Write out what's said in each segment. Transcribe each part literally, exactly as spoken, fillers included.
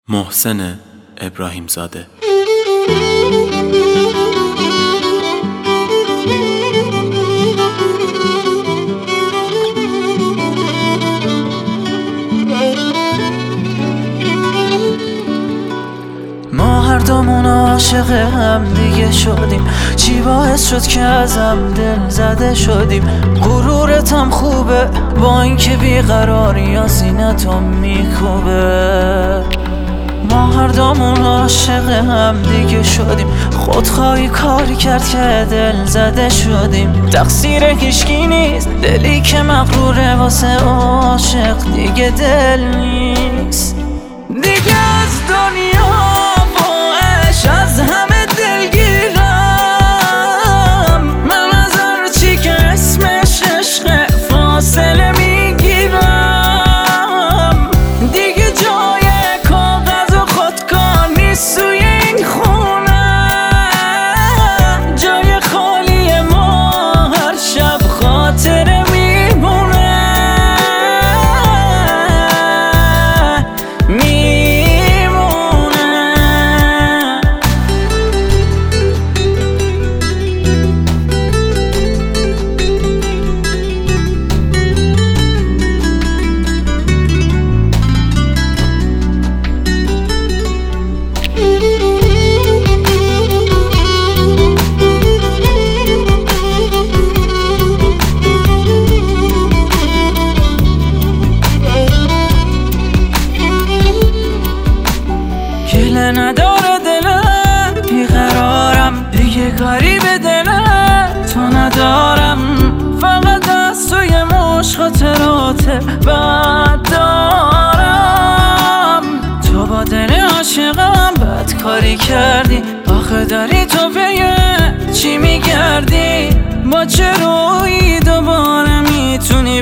محسن ابراهیم زاده. ما هر دومون عاشق هم دیگه شدیم، چی باعث شد که ازم دل زده شدیم؟ غرورتم خوبه با اینکه بیقراری از سینه‌تو میکوبه. ما هر دومون عاشق هم دیگه شدیم، خودخواهی کاری کرد که دل زده شدیم. تقصیر هیچکی نیست، دلی که مغروره واسه عاشق دیگه دل نیست. دیگه از دنیا از همه دلگیرم، من از هر چی که اسمش عشق فاصله میگیرم. دیگه جای کاغذ و خودکار نیست توی این خونه، جای خالی ما هر شب خاطره میمونه. گله نداره دلم، بیقرارم دیگه کاری به دلم تو ندارم. فقط از توی مشت خاطرات بد دارم. تو با دل عاشقم بد کاری کردی، آخه داری تو به چی میگردی؟ با چه روی دوباره میتونی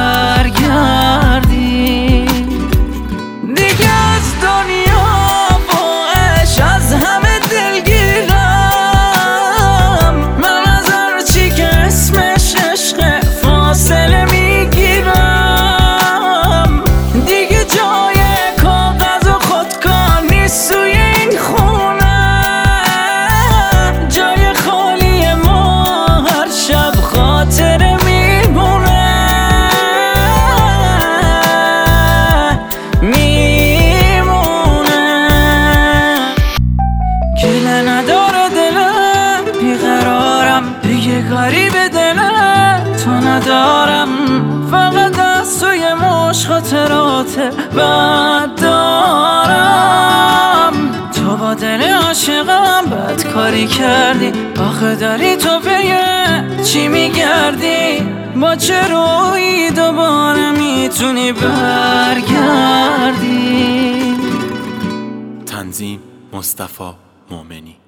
برگردی؟ دیگه از دنیا از همه دلگیرم، من از هر چی که اسمش عشق فاصله میگیرم. دیگه جای کاغذ و خودکار نیست توی این خونه، جای خالی ما هر شب خاطره میمونه. گله نداره دلم، بیقرارم دیگه کاری به دلم تو ندارم. فقط از توی مشت خاطرات بد دارم. تو با دل عاشقم بد کاری کردی، آخه داری تو به چی میگردی؟ با چه روی دوباره میتونی برگردی؟ تنظیم مصطفی مومنی.